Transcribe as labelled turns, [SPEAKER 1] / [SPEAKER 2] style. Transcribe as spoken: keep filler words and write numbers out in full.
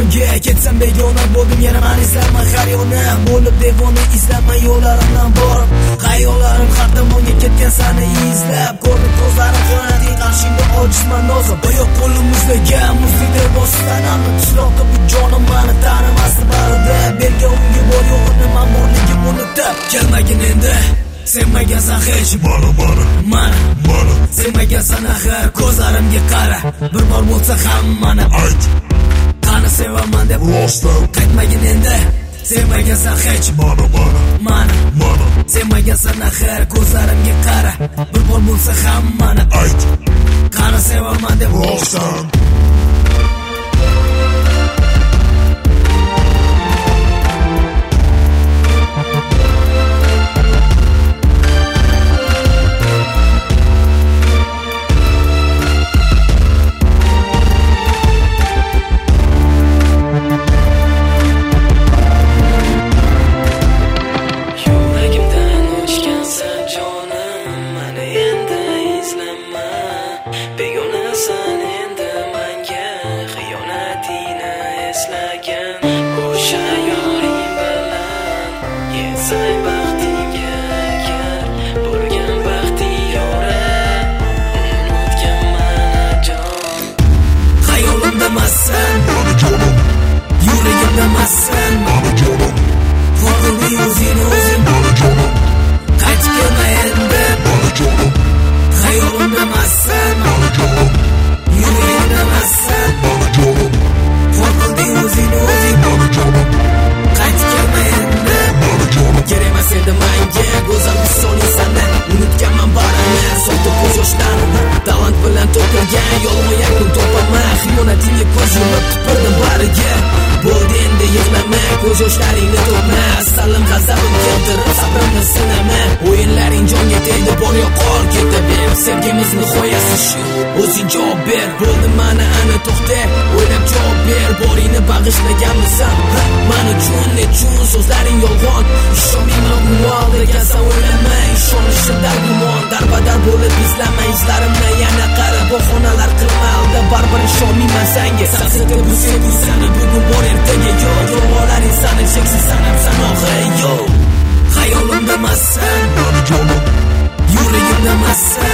[SPEAKER 1] tomonga ketsam begona bo'ldim, yana meni izlama har yo'lni bo'lib devona izlama yo'llarimdan borib, xayollarim har tomonga ketgan seni izlab ko'rdim, ko'zlarim qonati qarshingda ojizman nozim, oyoq qo'lim muzlagan muzdek bossanamni tushloqda bu jonim meni tanimasdi barida, bergan unga bor yo'g'ini men borligim unutib kelmagin endi. Sevmagansan hech mana mana mana mana sevmagansan axir ko'zlarimga qara, bir bor bo'lsa hammani ayt, qani sevaman deb rostdan qaytmagin endi. Sevmagansan hech mana mana mana mana sevmagansan axir ko'zlarimga qara, bir bor bo'lsa hammani ayt, qani sevaman deb rostdan. Yuragimdamassan mana jonim, qo'rquvni o'zing o'zing mana jonim, qaytib kelma endi mana jonim, xayolimdamassan mana jonim, yuragimdamassan mana jonim, qo'rquvni o'zing o'zing mana jonim, qaytib kelma endi mana jonim. Kerak emas edi menga go'zal misoling seni, unutganman barini so'tib ko'z yoshlarini, talant bilan to'kilgan yolg'on yakun topaman, xiyonatingga ko'z yumib tupurdim bariga. Bo'ldi endi yig'lama, ko'z yoshlaringni to'kma, salim g'azabim keltirib sabrimni sinama, o'yinlaring jonga tegdi, bor yo'qol ketaver, sevgimiz nihoyasi shu, o'zing javob ber. Bo'ldi mana ana to'xta, o'ylab javob ber, boringni bag'ishlaganmisan men uchun, nechun so'zlaring yolg'on, ishonmayman gumon degansan o'ylama, ishonishimda gumon, darbadar bo'lib izlama izlarimni yana qara, bahonalar qilma alda, baribir ishonmayman senga, sasida bu sevgi seni bugun bor ertaga yo, yolg'onlaring sani cheksiz sanab sanoqi yo, xayolimdamassan mana jonim, yuragimdamassan